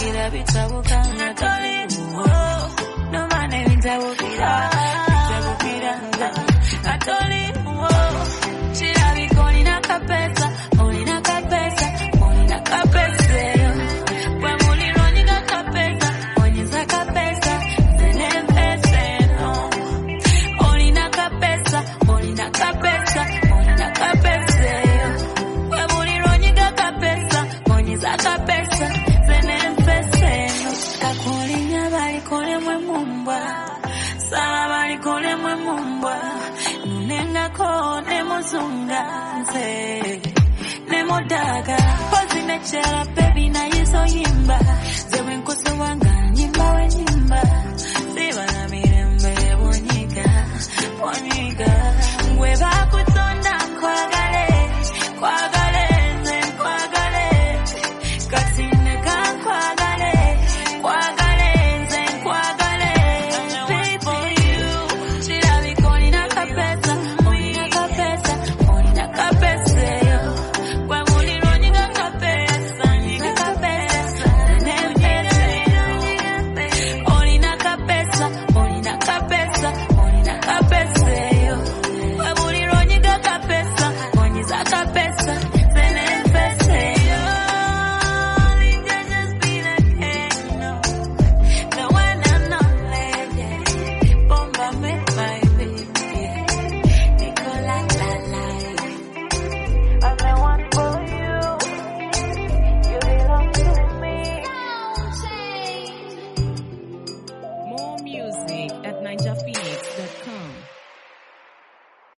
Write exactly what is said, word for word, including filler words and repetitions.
Chira bitabuka Atoliwo No mane bitabukira Bitabukira Atoliwo Chira bikoni na kapesa Oni na kapesa Oni na kapesa Kwa muliro niga kapesa Oni za kapesa Zene pesa Oni na kapesa Oni na kapesa Oni na kapesa Kwa muliro niga kapesa Oni za kapesa Zene pesa Kakolinya bali kole mwe mumbwa Sala bali kole mwe mumbwa Nunenga ko ne muzunga nze Ne modaga Pozi nechera baby na yeso yimba